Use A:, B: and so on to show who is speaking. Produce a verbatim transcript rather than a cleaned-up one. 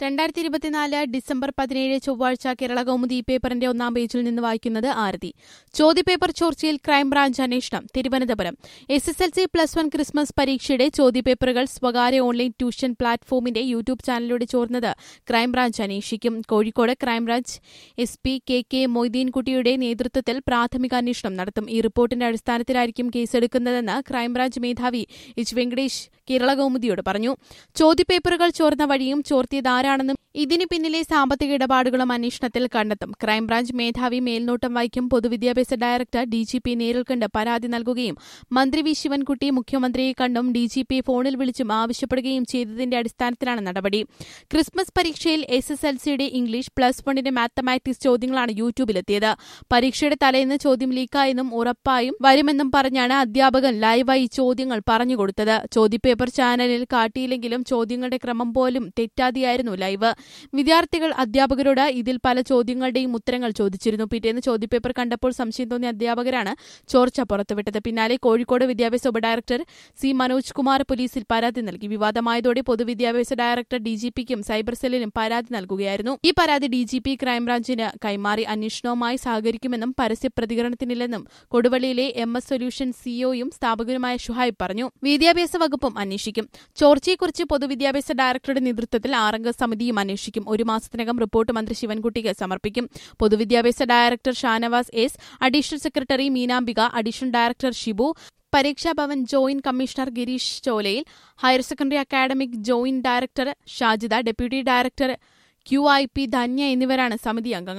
A: രണ്ടായിരത്തി ഇരുപത്തിനാല് ഡിസംബർ പതിനേഴ് ചൊവ്വാഴ്ച കേരള കൗമുദി പേപ്പറിന്റെ ഒന്നാം പേജിൽ നിന്ന് വായിക്കുന്നത് ആരതി. ചോദ്യപേപ്പർ ചോർച്ചയിൽ ക്രൈംബ്രാഞ്ച് അന്വേഷണം. Thiruvananthapuram S S L C plus one Christmas പരീക്ഷയുടെ ചോദ്യപേപ്പറുകൾ സ്വകാര്യ ഓൺലൈൻ ട്യൂഷൻ പ്ലാറ്റ്ഫോമിന്റെ യൂട്യൂബ് ചാനലിലൂടെ ചോർന്നത് ക്രൈംബ്രാഞ്ച് അന്വേഷിക്കും. Kozhikode crime branch S P K K മൊയ്തീൻകുട്ടിയുടെ നേതൃത്വത്തിൽ പ്രാഥമിക അന്വേഷണം നടത്തും. ഈ റിപ്പോർട്ടിന്റെ അടിസ്ഥാനത്തിലായിരിക്കും കേസെടുക്കുന്നതെന്ന് ക്രൈംബ്രാഞ്ച് മേധാവി എച്ച് വെങ്കടേഷ് കേരള കൗമുദിയോട് പറഞ്ഞു. ചോദ്യപേപ്പറുകൾ ചോർന്ന വഴിയും ചോർത്തിയതാരാണെന്നും ഇതിനു പിന്നിലെ സാമ്പത്തിക ഇടപാടുകളും അന്വേഷണത്തിൽ കണ്ടെത്തും. ക്രൈംബ്രാഞ്ച് മേധാവി മേൽനോട്ടം വഹിക്കും. പൊതുവിദ്യാഭ്യാസ ഡയറക്ടർ ഡി ജി പി നേരിൽ കണ്ട് പരാതി നൽകുകയും മന്ത്രി വി ശിവൻകുട്ടി മുഖ്യമന്ത്രിയെ കണ്ടും ഡി ജി പി ഫോണിൽ വിളിച്ചും ആവശ്യപ്പെടുകയും ചെയ്തതിന്റെ അടിസ്ഥാനത്തിലാണ് നടപടി. ക്രിസ്മസ് പരീക്ഷയിൽ എസ് എസ് എൽ സിയുടെ ഇംഗ്ലീഷ്, പ്ലസ് വണ്ണിന്റെ മാത്തമാറ്റിക്സ് ചോദ്യങ്ങളാണ് യൂട്യൂബിലെത്തിയത്. പരീക്ഷയുടെ തലേന്ന് ചോദ്യം ലീക്കായെന്നും ഉറപ്പായും വരുമെന്നും പറഞ്ഞാണ് അധ്യാപകൻ ലൈവായി ചോദ്യങ്ങൾ പറഞ്ഞുകൊടുത്തത്. ചോദ്യപേപ്പർ ചാനലിൽ കാട്ടിയില്ലെങ്കിലും ചോദ്യങ്ങളുടെ ക്രമം പോലും തെറ്റാതെയായിരുന്നു ലൈവ്. വിദ്യാർത്ഥികൾ അധ്യാപകരോട് ഇതിൽ പല ചോദ്യങ്ങളുടെയും ഉത്തരങ്ങൾ ചോദിച്ചിരുന്നു. പിറ്റേന്ന് ചോദ്യപേപ്പർ കണ്ടപ്പോൾ സംശയം തോന്നിയ അധ്യാപകരാണ് ചോർച്ച പുറത്തുവിട്ടത്. പിന്നാലെ കോഴിക്കോട് വിദ്യാഭ്യാസ ഉപഡയറക്ടർ സി മനോജ് കുമാർ പോലീസിൽ പരാതി നൽകി. വിവാദമായതോടെ പൊതുവിദ്യാഭ്യാസ ഡയറക്ടർ ഡി ജി പിക്കും സൈബർ സെല്ലിനും പരാതി നൽകുകയായിരുന്നു. ഈ പരാതി ഡി ജി പി ക്രൈംബ്രാഞ്ചിന് കൈമാറി അന്വേഷണവുമായി സഹകരിക്കുമെന്നും പരസ്യ പ്രതികരണത്തിനില്ലെന്നും കൊടുവള്ളിയിലെ എം എസ് സൊല്യൂഷൻ സിഇഒയും സ്ഥാപകനുമായ ഷുഹൈബ് പറഞ്ഞു. വിദ്യാഭ്യാസ വകുപ്പും അന്വേഷിക്കും. ചോർച്ചയെക്കുറിച്ച് പൊതുവിദ്യാഭ്യാസ ഡയറക്ടറുടെ നേതൃത്വത്തിൽ ആറംഗ സമിതിയും അന്വേഷിക്കും. ഒരു മാസത്തിനകം റിപ്പോർട്ട് മന്ത്രി ശിവൻകുട്ടിക്ക് സമർപ്പിക്കും. പൊതുവിദ്യാഭ്യാസ director Shanavas S, additional secretary Meenambika, additional director Shibu, Pareeksha Bhavan joint commissioner Girish Cholayil, higher secondary academic joint director Shajida, deputy director Q I P Dhanya എന്നിവരാണ് സമിതി അംഗങ്ങൾ.